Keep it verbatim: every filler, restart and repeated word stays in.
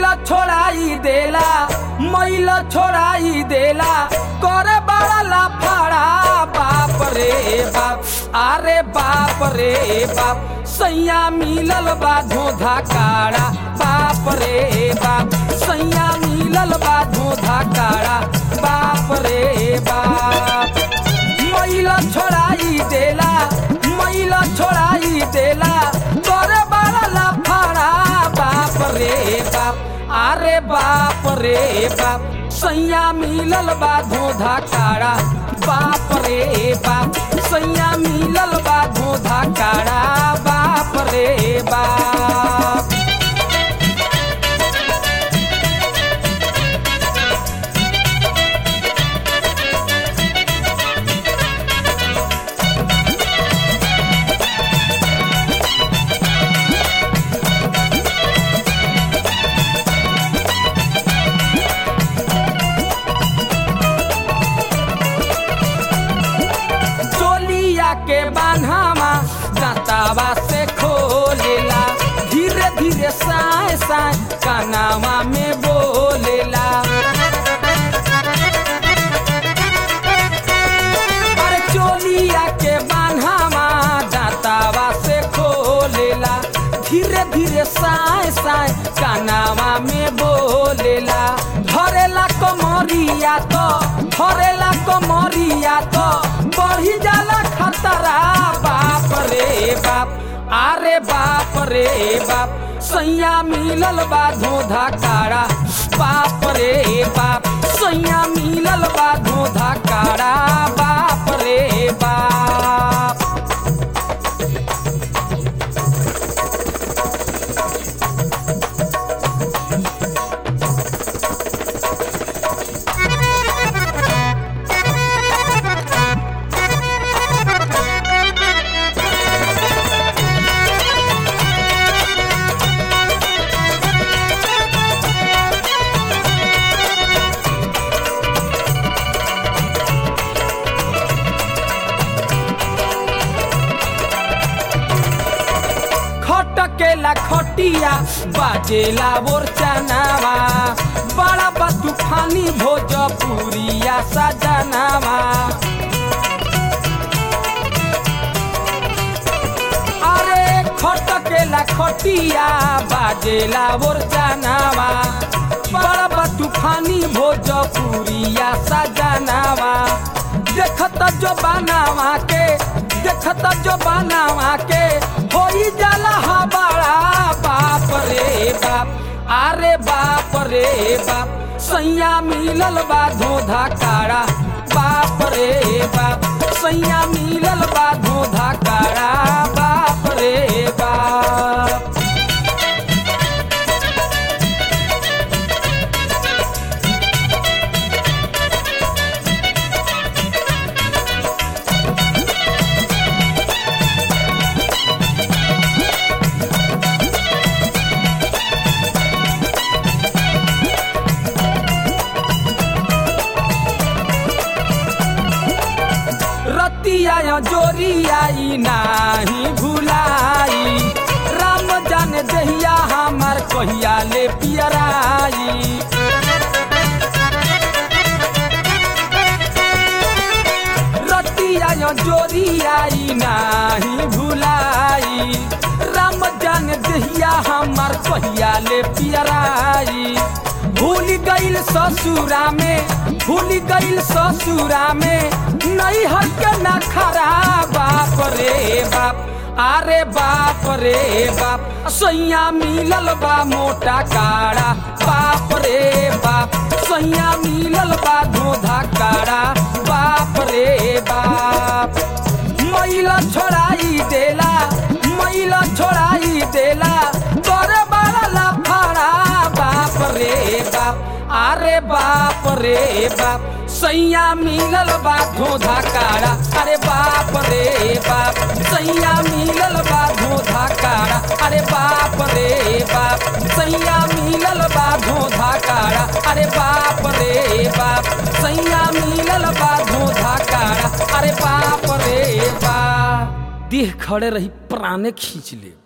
मैला छोड़ाई देला मैला छोड़ाई देला करे बड़ा लाफड़ा बाप रे बाप अरे बाप रे बाप सैया मिलल बा धोधा काड़ा बाप रे बाप सैया मिलल बा धोधा काड़ा बाप रे बाप मैला छोड़ाई देला मैला छोड़ाई देला करे बड़ा लाफड़ा बाप रे बाप अरे बाप रे बाप सैया मिलल बा धोधा काड़ा बाप रे बाप सैया मिलल बा धोधा काड़ा बाप रे बाप के बान्हावा दांतावा से खोलेला धीरे धीरे साए साए कानावा में बोलेला अरे चोलिया के बान्हावा दांतावा से खोलेला धीरे धीरे साए साए कानावा में बोलेला धरेला कमरिया तो धरेला कमरिया तो बढ़ी जाला खतरा बाप रे बाप अरे बाप रे बाप सैया मिलल बा धोधा काड़ा बाप रे बाप सैया मिलल बा धोधा काड़ा बाप रे बाप केला खटिया बाजेला बोरचनावा बड़ा बा तूफानी भोजपुरिया सजनावा अरे खटकेला खटिया बाजेला बोरचनावा बड़ा बा तूफानी भोजपुरिया सजनावा देखत जो बनावा के देखत जो बनावा के होई जाला हबाड़ा बाप रे बाप अरे बाप रे बाप सैया मिलल बा धोधा काड़ा बाप रे बाप सैया मिलल बा धोधा काड़ा बाप रे बाप रतिया जोरियाई नाही भुलाई राम जाने दहिया हमार कहिया ले पियराई रतिया जोरियाई नाही भुलाई राम जाने दहिया हमार कहिया ले पियराई भूल गईल ससुरा में भूल गईल ससुरा में नहीं हट ना खरा बाप रे बाप अरे बाप रे बाप सैया मिलल बा मोटा काड़ा बाप रे बाप सैया मिलल बा धोधा काड़ा बाप रे बाप मैला छोड़ाई देला मैला छोड़ाई देला तोरे बड़ा लाफड़ा बाप रे बाप अरे बाप रे बाप सैया मिलल बा धोधा काड़ा अरे बाप रे बाप सैया मिलल बा धोधा काड़ा अरे बाप रे बाप सैया मिलल बा धोधा काड़ा अरे बाप रे बाप सैया मिलल बा धोधा काड़ा अरे बाप रे बाप देह खड़े रही प्राणे खींच ले।